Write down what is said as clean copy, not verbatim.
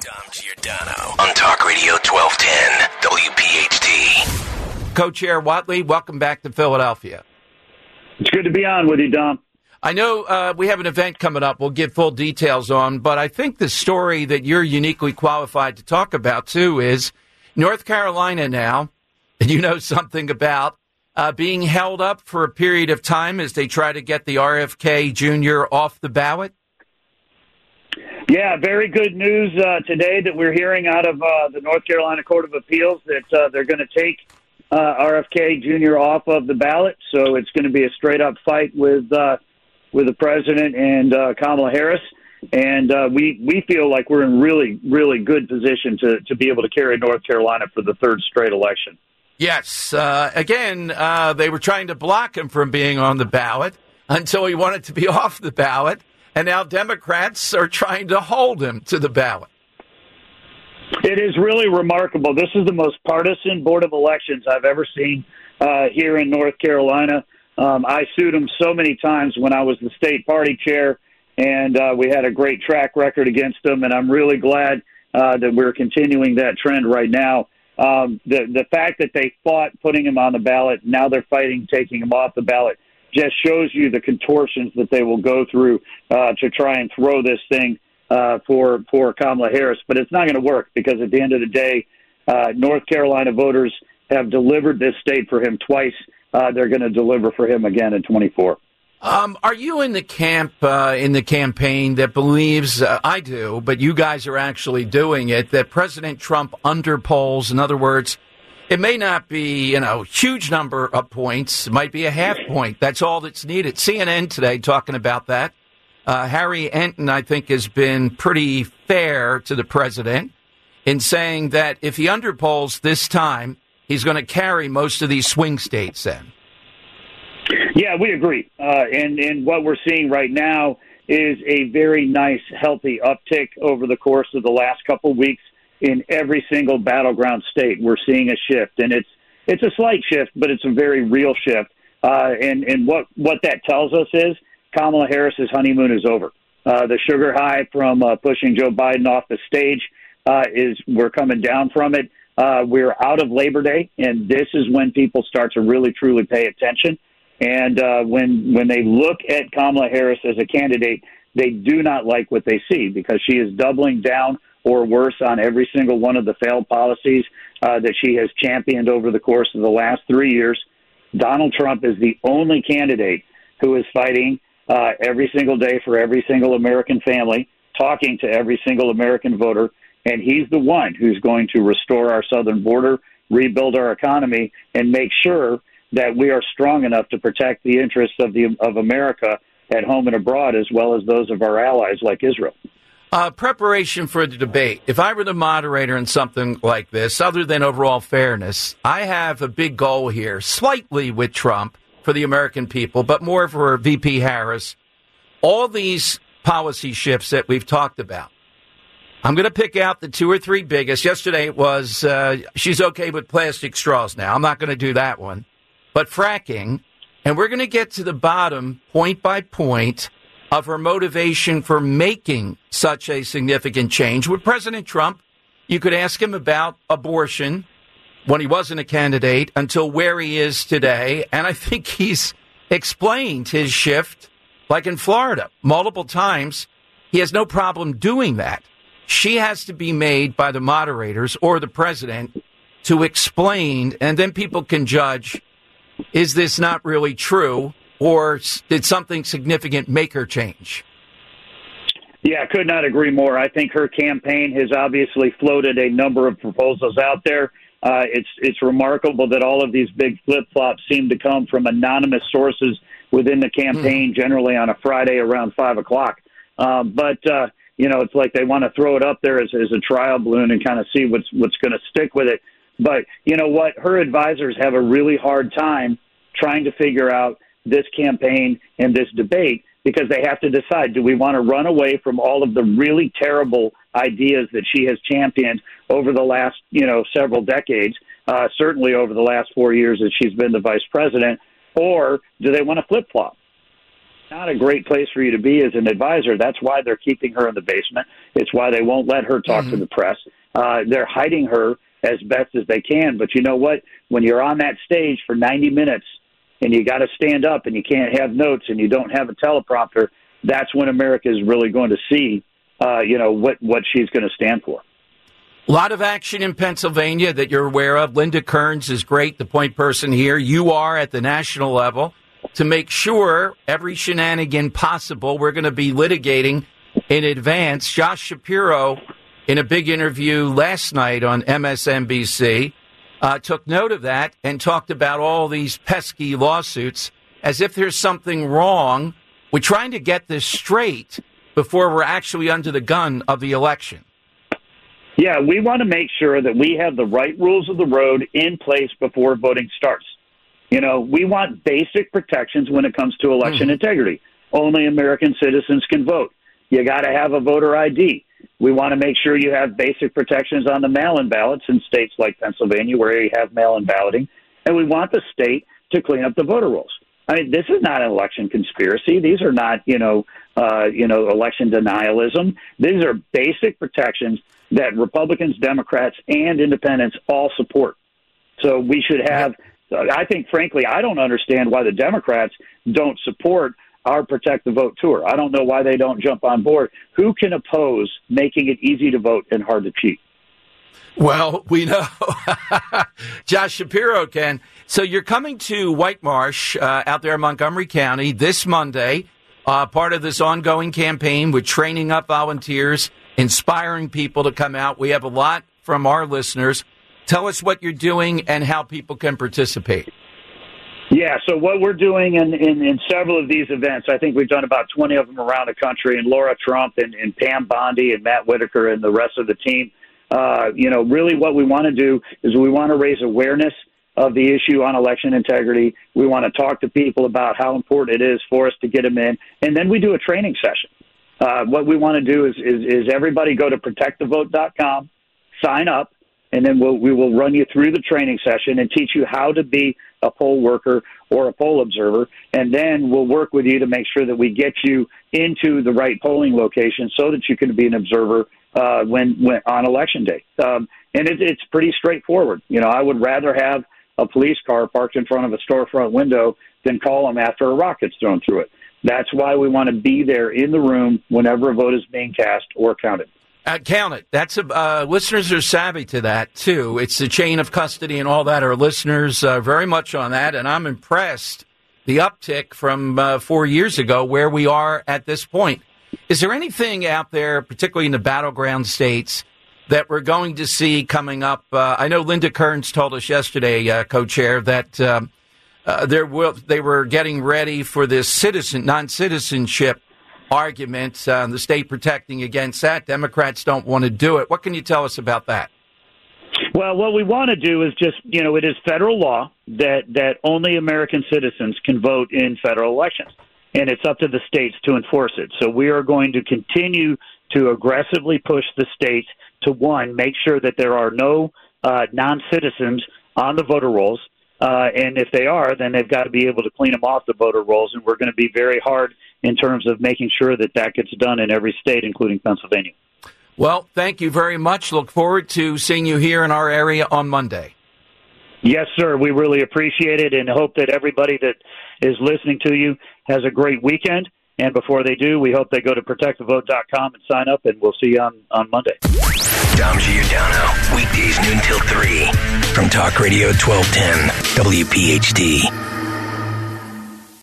Dom Giordano on Talk Radio 1210 WPHT. Co-Chair Whatley, welcome back to Philadelphia. It's good to be on with you, Dom. I know we have an event coming up we'll get full details on, but I think the story that you're uniquely qualified to talk about, too, is North Carolina now, and you know something about, being held up for a period of time as they try to get the RFK Jr. off the ballot. Yeah, very good news today that we're hearing out of the North Carolina Court of Appeals that they're going to take RFK Jr. off of the ballot. So it's going to be a straight-up fight with the president and Kamala Harris. And we feel like we're in really, really good position to be able to carry North Carolina for the third straight election. Yes. Again, they were trying to block him from being on the ballot until he wanted to be off the ballot. And now Democrats are trying to hold him to the ballot. It is really remarkable. This is the most partisan Board of Elections I've ever seen here in North Carolina. I sued them so many times when I was the state party chair, and we had a great track record against them, and I'm really glad that we're continuing that trend right now. The fact that they fought putting him on the ballot, now they're fighting taking him off the ballot, just shows you the contortions that they will go through to try and throw this thing for Kamala Harris. But it's not going to work because at the end of the day, North Carolina voters have delivered this state for him twice. They're going to deliver for him again in 24. Are you in the camp, in the campaign that believes, I do, but you guys are actually doing it, that President Trump underpolls? In other words, it may not be, huge number of points. It might be a half point. That's all that's needed. CNN today talking about that. Harry Enton, I think, has been pretty fair to the president in saying that if he underpolls this time, he's going to carry most of these swing states then. Yeah, we agree. And what we're seeing right now is a very nice, healthy uptick over the course of the last couple of weeks. In every single battleground state, we're seeing a shift, and it's a slight shift, but it's a very real shift. And what that tells us is Kamala Harris's honeymoon is over. The sugar high from pushing Joe Biden off the stage we're coming down from it. We're out of Labor Day, and this is when people start to really truly pay attention. And when they look at Kamala Harris as a candidate, they do not like what they see because she is doubling down or worse on every single one of the failed policies that she has championed over the course of the last 3 years. Donald Trump is the only candidate who is fighting every single day for every single American family, talking to every single American voter, and he's the one who's going to restore our southern border, rebuild our economy, and make sure that we are strong enough to protect the interests of America at home and abroad, as well as those of our allies like Israel. Preparation for the debate. If I were the moderator in something like this, other than overall fairness, I have a big goal here, slightly with Trump for the American people, but more for VP Harris. All these policy shifts that we've talked about. I'm going to pick out the two or three biggest. Yesterday it was she's okay with plastic straws now. I'm not going to do that one. But fracking, and we're going to get to the bottom, point by point, of her motivation for making such a significant change. With President Trump, you could ask him about abortion when he wasn't a candidate until where he is today. And I think he's explained his shift, like in Florida, multiple times. He has no problem doing that. She has to be made by the moderators or the president to explain, and then people can judge, is this not really true? Or did something significant make her change? Yeah, I could not agree more. I think her campaign has obviously floated a number of proposals out there. It's remarkable that all of these big flip-flops seem to come from anonymous sources within the campaign, generally on a Friday around 5 o'clock. But it's like they want to throw it up there as a trial balloon and kind of see what's going to stick with it. But you know what? Her advisors have a really hard time trying to figure out this campaign and this debate because they have to decide, do we want to run away from all of the really terrible ideas that she has championed over the last, several decades, certainly over the last 4 years that she's been the vice president, or do they want to flip-flop? not a great place for you to be as an advisor. That's why they're keeping her in the basement. It's why they won't let her talk to the press. They're hiding her as best as they can. But you know what? When you're on that stage for 90 minutes and you got to stand up and you can't have notes and you don't have a teleprompter, that's when America is really going to see, what she's going to stand for. A lot of action in Pennsylvania that you're aware of. Linda Kearns is great, the point person here. You are at the national level to make sure every shenanigan possible we're going to be litigating in advance. Josh Shapiro, in a big interview last night on MSNBC, took note of that and talked about all these pesky lawsuits as if there's something wrong. We're trying to get this straight before we're actually under the gun of the election. Yeah, we want to make sure that we have the right rules of the road in place before voting starts. We want basic protections when it comes to election integrity. Only American citizens can vote. You got to have a voter ID. We want to make sure you have basic protections on the mail-in ballots in states like Pennsylvania where you have mail-in balloting. And we want the state to clean up the voter rolls. I mean, this is not an election conspiracy. These are not, election denialism. These are basic protections that Republicans, Democrats, and independents all support. So we should have, I think, frankly, I don't understand why the Democrats don't support our Protect the Vote tour. I don't know why they don't jump on board. Who can oppose making it easy to vote and hard to cheat? Well, we know Josh Shapiro can. So you're coming to White Marsh out there in Montgomery County this Monday, part of this ongoing campaign with training up volunteers, inspiring people to come out. We have a lot from our listeners. Tell us what you're doing and how people can participate. Yeah, so what we're doing in several of these events, I think we've done about 20 of them around the country, and Laura Trump and Pam Bondi and Matt Whitaker and the rest of the team, really what we want to do is we want to raise awareness of the issue on election integrity. We want to talk to people about how important it is for us to get them in, and then we do a training session. What we want to do is everybody go to protectthevote.com, sign up, and then we will run you through the training session and teach you how to be a poll worker or a poll observer, and then we'll work with you to make sure that we get you into the right polling location so that you can be an observer when on election day. And it's pretty straightforward. I would rather have a police car parked in front of a storefront window than call them after a rocket's thrown through it. That's why we want to be there in the room whenever a vote is being cast or counted. Count it. That's listeners are savvy to that, too. It's the chain of custody and all that. Our listeners very much on that, and I'm impressed the uptick from 4 years ago where we are at this point. Is there anything out there, particularly in the battleground states, that we're going to see coming up? I know Linda Kearns told us yesterday, co-chair, that they were getting ready for this non-citizenship argument, the state protecting against that. Democrats don't want to do it. What can you tell us about that? Well, what we want to do is just, it is federal law that only American citizens can vote in federal elections, and it's up to the states to enforce it. So we are going to continue to aggressively push the states to, one, make sure that there are no non-citizens on the voter rolls, and if they are, then they've got to be able to clean them off the voter rolls, and we're going to be very hard in terms of making sure that gets done in every state, including Pennsylvania. Well, thank you very much. Look forward to seeing you here in our area on Monday. Yes, sir. We really appreciate it and hope that everybody that is listening to you has a great weekend. And before they do, we hope they go to protectthevote.com and sign up, and we'll see you on Monday. Dom Giordano, weekdays noon till 3 from Talk Radio 1210 WPHT.